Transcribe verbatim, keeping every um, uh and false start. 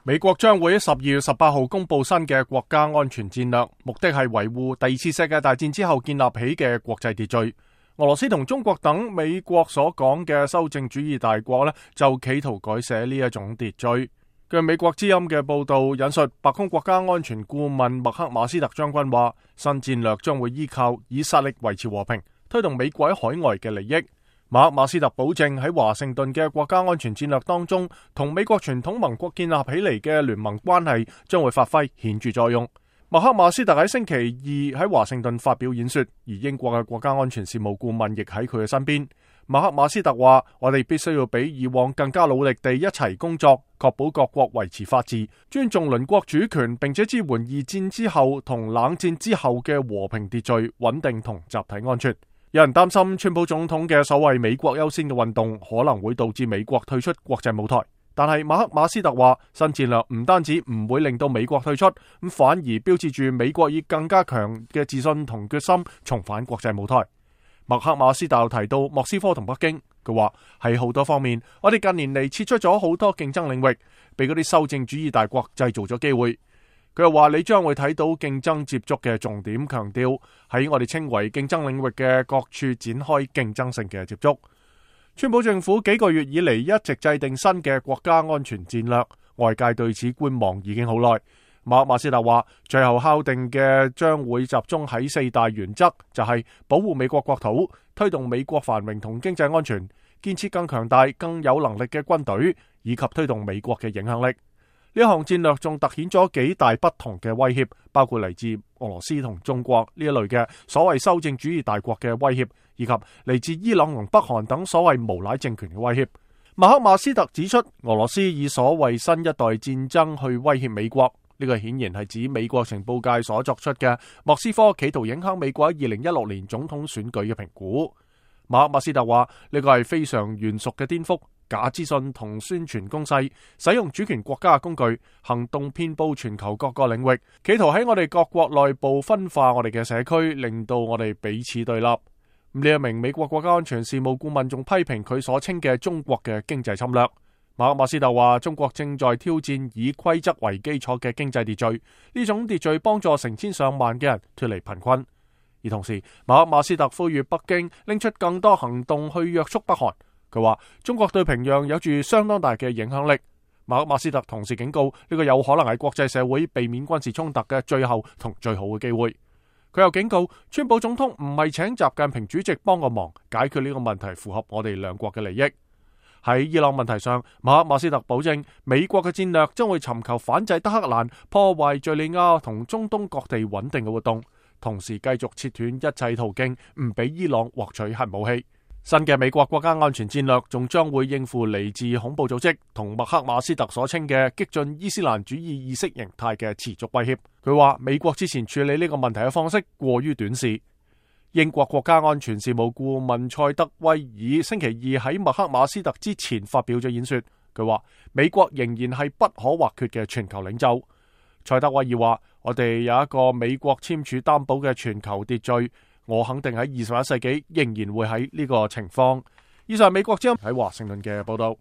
美國將會喺十二月十八號公布新嘅國家安全戰略，目的係維護第二次世界大戰之後建立起嘅國際秩序。俄羅斯同中國等美國所講嘅修正主義大國呢，就企圖改寫呢一種秩序。據美國之音嘅報道引述白宮國家安全顧問麥克馬斯特將軍話，新戰略將會依靠以實力維持和平，推動美國喺海外嘅利益。馬克馬斯特保證喺華盛頓嘅國家安全戰略當中，同美國傳統盟國建立起嚟嘅聯盟關係將會發揮顯著作用。麥克馬斯特喺星期二喺華盛頓發表演說，而英國嘅國家安全事務顧問亦喺佢嘅身邊。馬克馬斯特話：我哋必須要比以往更加努力地一齊工作，確保各國維持法治，尊重鄰國主權，並且支援二戰之後同冷戰之後嘅和平秩序、穩定同集體安全。有人擔心川普總統嘅所謂美國優先嘅運動可能會導致美國退出國際舞台，但係馬克馬斯特話，新戰略唔單止唔會令到美國退出，咁反而標誌住美國以更加強嘅自信同決心重返國際舞台。麥克馬斯特又提到莫斯科同北京，佢話喺好多方面，我哋近年嚟撤出咗好多競爭領域，俾嗰啲修正主義大國製造咗機會。佢又話：你將會睇到競爭接觸嘅重點，強調喺我哋稱為競爭領域嘅各處展開競爭性嘅接觸。川普政府幾個月以嚟一直制定新嘅國家安全戰略，外界對此觀望已經好耐。馬克馬斯特話：最後敲定嘅將會集中喺四大原則，就係保護美國國土、推動美國繁榮同經濟安全、建設更強大、更有能力嘅軍隊，以及推動美國嘅影響力。呢項戰略仲凸顯咗幾大不同嘅威脅，包括嚟自俄羅斯同中國呢一類嘅所謂修正主義大國嘅威脅，以及嚟自伊朗同北韓等所謂無賴政權嘅威脅。馬克馬斯特指出，俄羅斯以所謂新一代戰爭去威脅美國，呢個顯然係指美國情報界所作出嘅莫斯科企圖影響美國喺二零一六年總統選舉嘅評估。馬克馬斯特話：呢個係非常懸殊嘅顛覆。假資訊同宣傳攻勢，使用主權國家嘅工具，行動遍佈全球各個領域，企圖喺我哋各國內部分化我哋嘅社區，令到我哋彼此對立。呢一名美國國家安全事務顧問仲批評佢所稱嘅中國嘅經濟侵略。馬克馬斯特話：中國正在挑戰以規則為基礎嘅經濟秩序，呢種秩序幫助成千上萬嘅人脫離貧困。而同時，馬克馬斯特呼籲北京拎出更多行動去約束北韓。佢話中國對平壤有住相當大嘅影響力。馬克馬斯特同時警告，呢個有可能係國際社會避免軍事衝突嘅最後同最好嘅機會。佢又警告，川普總統唔係請習近平主席幫個忙解決呢個問題，符合我哋兩國嘅利益。喺伊朗問題上，馬克馬斯特保證，美國嘅戰略將會尋求反制德黑蘭，破壞敘利亞同中東各地穩定嘅活動，同時繼續切斷一切途徑，唔俾伊朗獲取核武器。新嘅美國國家安全戰略仲將會應付嚟自恐怖組織同麥克馬斯特所稱嘅激進伊斯蘭主義意識形態嘅持續威脅。佢話美國之前處理呢個問題嘅方式過於短視。英國國家安全事務顧問塞德威爾星期二喺麥克馬斯特之前發表咗演說，佢話美國仍然係不可或缺嘅全球領袖。塞德威爾話：我哋有一個美國簽署擔保嘅全球秩序。我肯定喺二十一世紀仍然會喺呢個情況。以上美國之音喺華盛頓嘅報道。